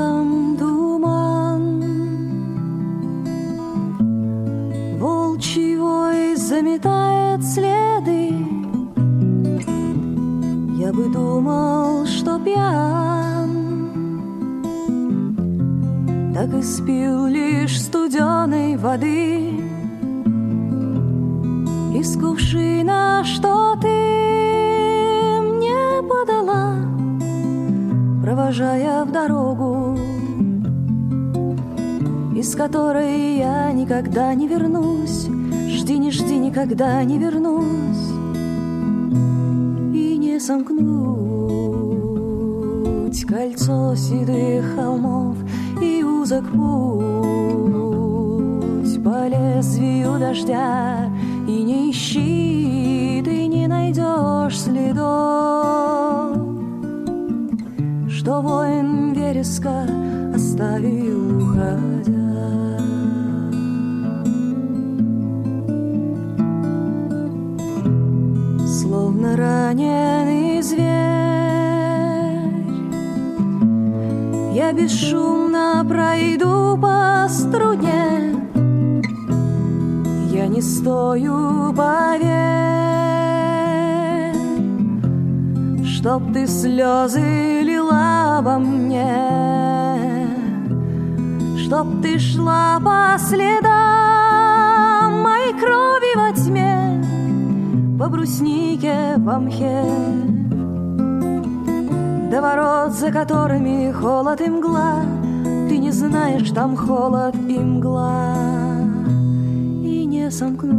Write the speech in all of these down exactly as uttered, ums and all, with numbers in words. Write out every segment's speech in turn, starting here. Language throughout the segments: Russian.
летом туман, волчий вой заметает следы. Я бы думал, что пьян, так и спил лишь студеной воды из кувшина, что ты мне подала, провожая в дорогу, из которой я никогда не вернусь. Жди, не жди, никогда не вернусь. И не сомкнуть кольцо седых холмов и узок путь по лезвию дождя. И не ищи, ты не найдешь следов, что воин вереска оставил, уходя. Словно раненый зверь, я бесшумно пройду по струне. Я не стою, поверь, чтоб ты слезы лила обо мне, чтоб ты шла по следам моей крови во тьме, по бруснике, во мхе, до ворот, за которыми холод и мгла. Ты не знаешь, там холод и мгла. И не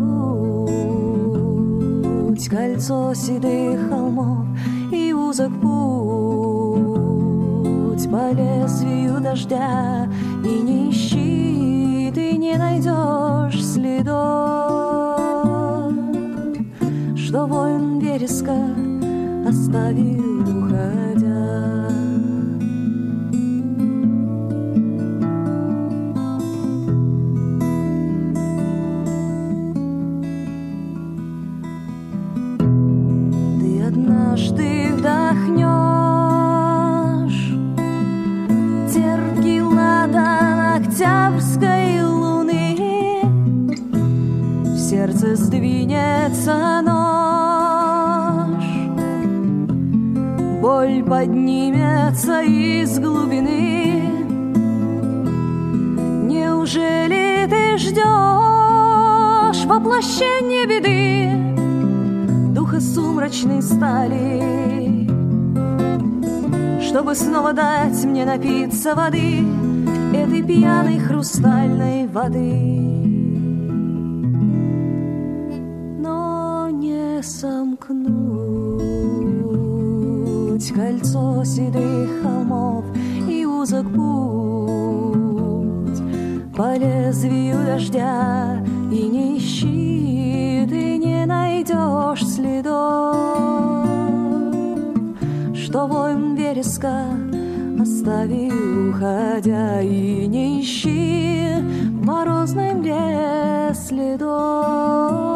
сомкнуть кольцо седых холмов и узок путь по лезвию дождя. И не ищи, ты не найдешь следов, что воин вереска оставил, уходя. Ты однажды вдохнешь терпкий ладан октябрьской луны, в сердце сдвинется нож, боль поднимется из глубины. Неужели ты ждешь воплощения беды, духа сумрачной стали, чтобы снова дать мне напиться воды, этой пьяной хрустальной воды? Но не сомкнуть кольцо седых холмов и узок путь по лезвию дождя. И не ищи, ты не найдешь следов, что воин вереска оставил, уходя. И не ищи в морозной мгле следов.